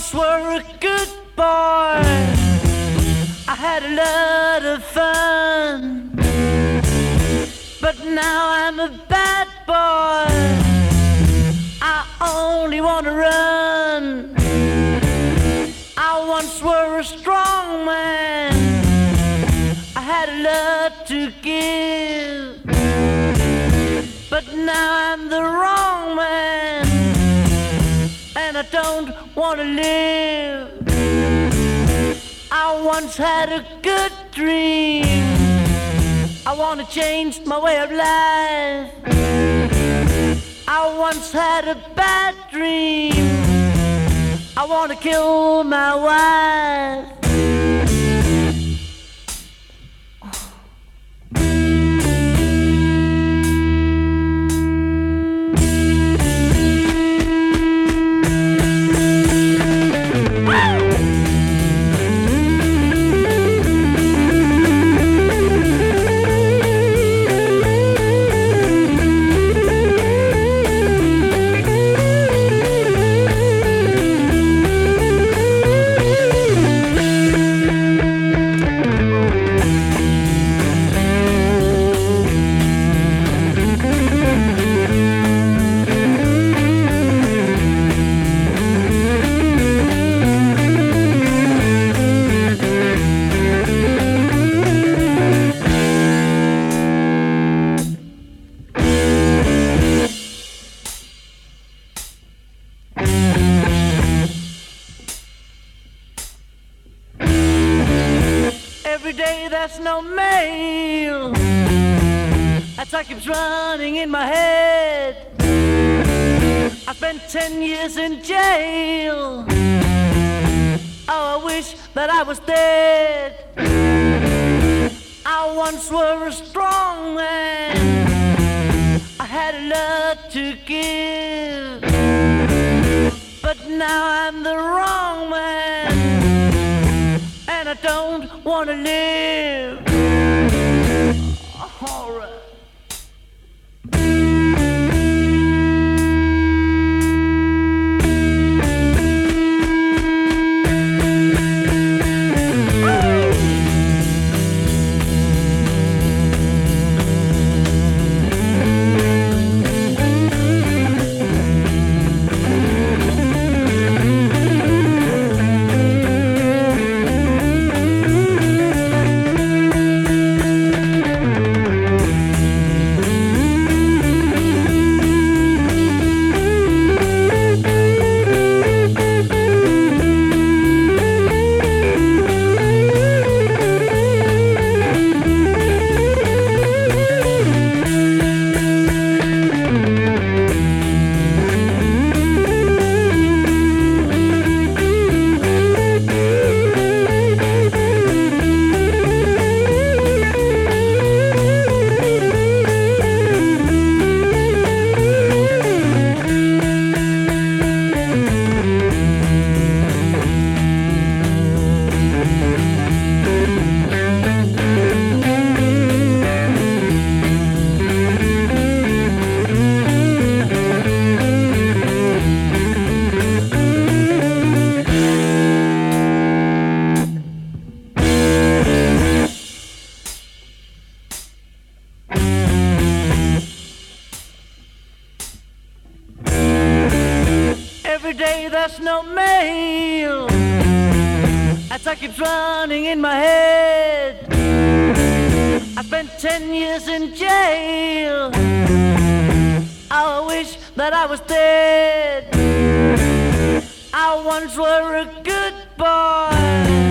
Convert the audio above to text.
once were a good boy. I had a lot of fun, but now I'm a bad boy. I only want to run. I once were a strong man. I had a lot to give, but now I'm the wrong man, and I don't want to live. I once had a good dream. I want to change my way of life. I once had a bad dream. I want to kill my wife. Every day there's no mail. That thought keeps running in my head. I spent 10 years in jail. Oh, I wish that I was dead. I once were a strong man. I had a lot to give, but now I'm the wrong man, and I don't want to live. All right. Every day there's no mail. That thought keeps running in my head. I spent 10 years in jail. I wish that I was dead. I once were a good boy.